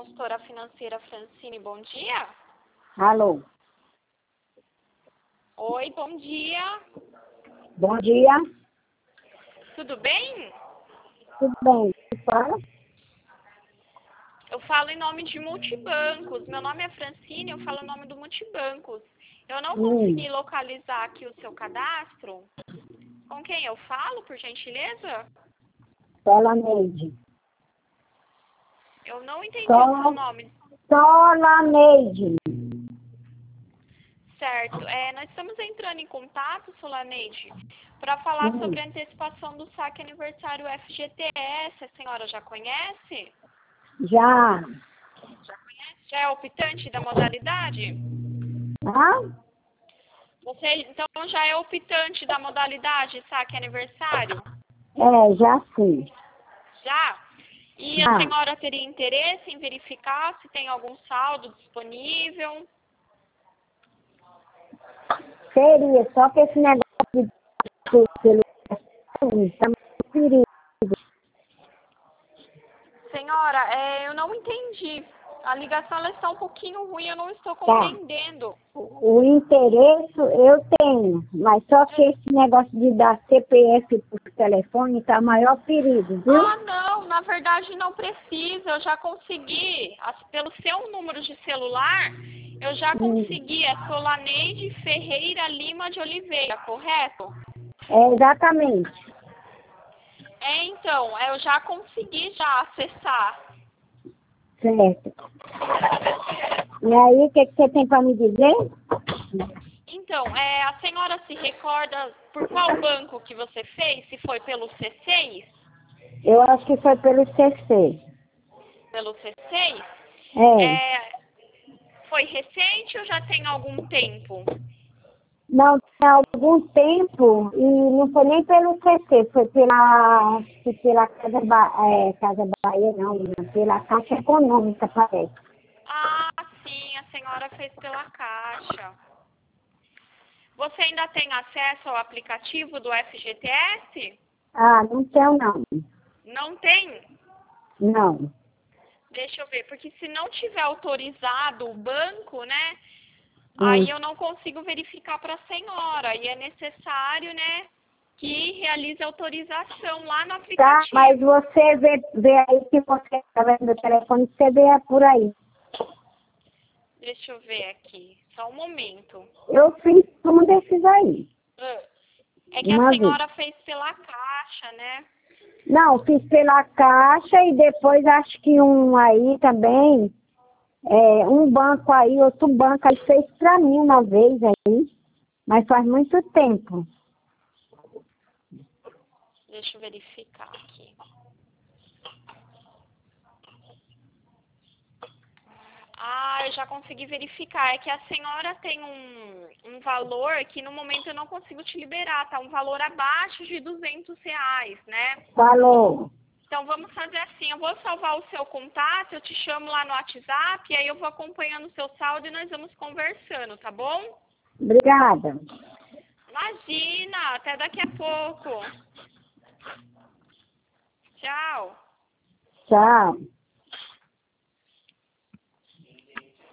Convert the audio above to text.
consultora financeira Francine, bom dia. Alô? Oi, bom dia. Bom dia. Tudo bem? Tudo bem? Você fala? Eu falo em nome de Multibancos. Meu nome é Francine, eu falo em nome do Multibancos. Eu não consegui localizar aqui o seu cadastro. Com quem eu falo, por gentileza? Sola Neide. Eu não entendi o seu nome. Sola Neide. Certo. Nós estamos entrando em contato, Solaneide, para falar sobre a antecipação do saque aniversário FGTS. A senhora já conhece? Já. Já é optante da modalidade? Hã? Você, então, já é optante da modalidade saque aniversário? Já sim. Já? E a senhora teria interesse em verificar se tem algum saldo disponível? Seria, só que esse negócio de pelo tá muito perigo. Senhora, eu não entendi. A ligação ela está um pouquinho ruim, eu não estou compreendendo. O interesse eu tenho, mas só que esse negócio de dar CPF por telefone tá maior perigo, viu? Ah, não, na verdade não precisa. Eu já consegui, pelo seu número de celular, eu já consegui. É Solaneide Ferreira Lima de Oliveira, correto? Exatamente. Então, eu já consegui já acessar. Certo. E aí, o que você tem para me dizer? Então, a senhora se recorda por qual banco que você fez? Se foi pelo C6? Eu acho que foi pelo CC. Pelo C6? Foi recente ou já tem algum tempo? Não, há algum tempo, e não foi nem pelo CC, foi pela Casa Bahia, não, pela Caixa Econômica, parece. Ah, sim, a senhora fez pela Caixa. Você ainda tem acesso ao aplicativo do FGTS? Ah, não tenho não. Não tem? Não. Deixa eu ver, porque se não tiver autorizado o banco, né? Aí eu não consigo verificar para a senhora. E é necessário, né, que realize autorização lá no aplicativo. Tá, mas você vê aí que você está vendo o telefone, você vê por aí. Deixa eu ver aqui. Só um momento. Eu fiz um desses aí. É que a senhora fez pela Caixa, né? Não, fiz pela Caixa e depois acho que um aí também, um banco aí, outro banco aí fez pra mim uma vez aí, mas faz muito tempo. Deixa eu verificar aqui. Ah, eu já consegui verificar. É que a senhora tem um valor que no momento eu não consigo te liberar, tá? Um valor abaixo de R$ 200, né? Falou. Então vamos fazer assim, eu vou salvar o seu contato, eu te chamo lá no WhatsApp, e aí eu vou acompanhando o seu saldo e nós vamos conversando, tá bom? Obrigada. Imagina, até daqui a pouco. Tchau. Tchau.